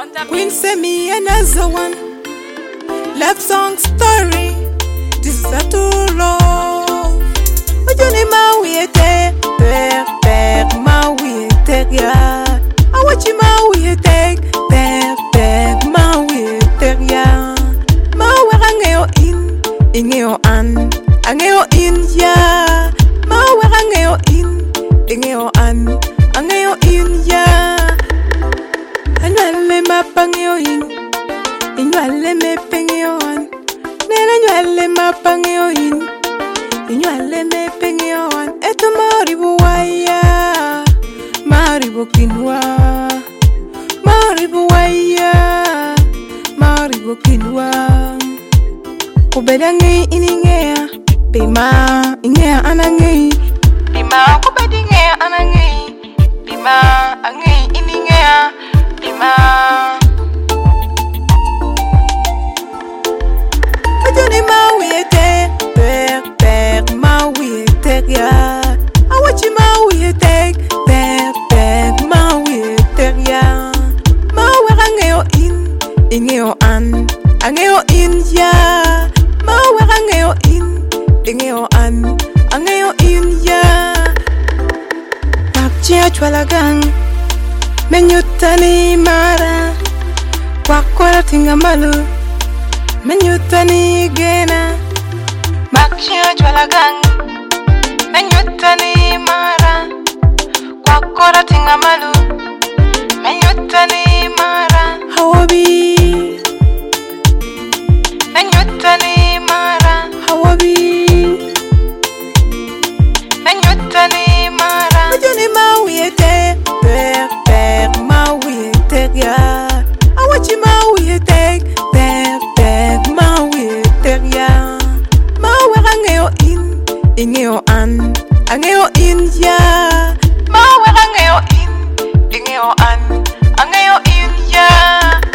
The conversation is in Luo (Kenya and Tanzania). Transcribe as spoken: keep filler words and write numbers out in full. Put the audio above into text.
Queen send me another one. Love song story. This is a true love. Ujuni mawiyete, per per mawiyete ya. Awachi mawiyete, per per mawiyete ya. Mawangeo in, ingeo an, angeo in ya. Mawangeo in, ingeo an, angeo in ya. Anwale mapangeo in, inwale me pengeo an. Nena anwale mapangeo in, inwale me pengeo an. Eto maribu waya, maribu kinwa, maribu waya, maribu kinwa. Kubeda ngi iningea, bima ingea anangi, bima kubedi ngea anangi, bima angi iningea. Ujuni mawiyete, per per mawiyete ya. Awachi mawiyete, per per mawiyete ya. Mawangeo in, ingeo an, angeo in ya. Mawangeo in, ingeo an, angeo in ya. Papchi achwalagang menyutani mara kwakora tingamalu menyutani gena makshia jwalagang menyutani mara kwakora tingamalu menyutani mara hawabi menyutani mara hawabi menyutani mara ujuni mawiyete per per mawiyete ya. Awachi mawiyete, per per mawiyete ya. Mawangeo in, ingeo an, angeo in ya. Mawangeo in, ingeo an, angeo in ya.